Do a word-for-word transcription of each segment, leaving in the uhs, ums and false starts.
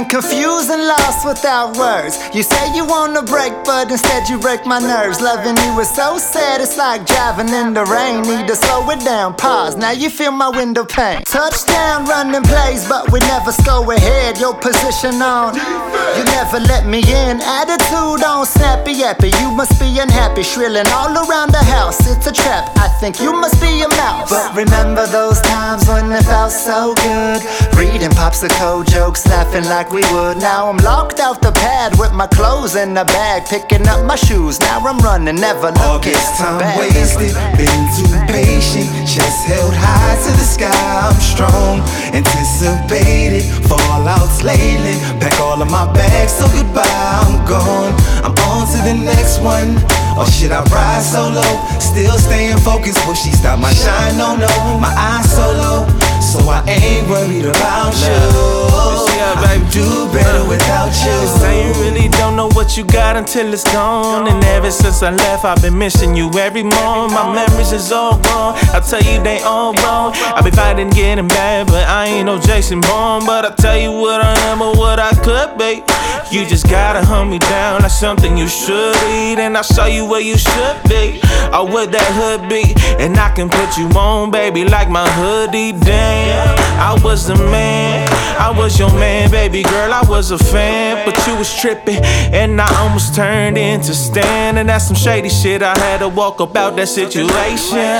confused and lost without words. You say you wanna break, but instead you break my nerves. Loving you is so sad, it's like driving in the rain. Need to slow it down, pause, now you feel my window pane. Touchdown, running plays, but we never score ahead. Your position on, you never let me in. Attitude on snappy yappy, you must be unhappy. Shrilling all around the house, it's a trap. I think you must be a mouse. But remember those times when it felt so good, reading popsicle jokes, laughing like we would. Now I'm locked out the pad with my clothes in the bag, picking up my shoes, now I'm running, never looking All this time back. wasted, been too patient, chest held high to the sky. I'm strong, anticipated fallouts lately. Pack all of my bags, so goodbye, I'm gone. I'm on to the next one. Or should I ride solo? Still staying focused, will she stop my shine? No, no, my eyes so low, so I ain't worried about you. Yeah, I baby. can do better without you. Say you really don't know what you got until it's gone. And ever since I left, I've been missing you every morning. My memories is all gone, I tell you they all wrong. I be fighting getting bad, but I ain't no Jason Bourne. But I tell you what I am or what I could be. You just gotta hunt me down like something you should eat, and I'll show you where you should be, or what that hood be. And I can put you on, baby, like my hoodie. Damn, I was the man, I was your man, baby girl, I was a fan. But you was tripping, and I almost turned into Stan. And that's some shady shit, I had to walk about that situation,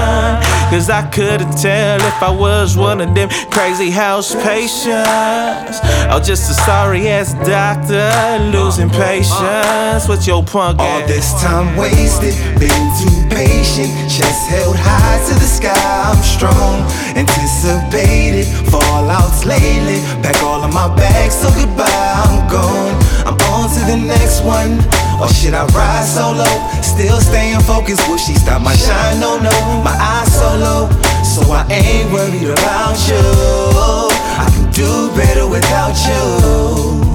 cause I couldn't tell if I was one of them crazy house patients, or just a sorry ass doctor losing patience with your punk ass. All this time wasted, been too patient, chest held high to the sky. I'm strong, anticipated fallouts lately. Pack all of my bags, so goodbye, I'm gone. I'm on to the next one. Or should I ride solo? Still staying focused, will she stop my shine? No, no, my eyes so low, so I ain't worried about you. I can do better without you.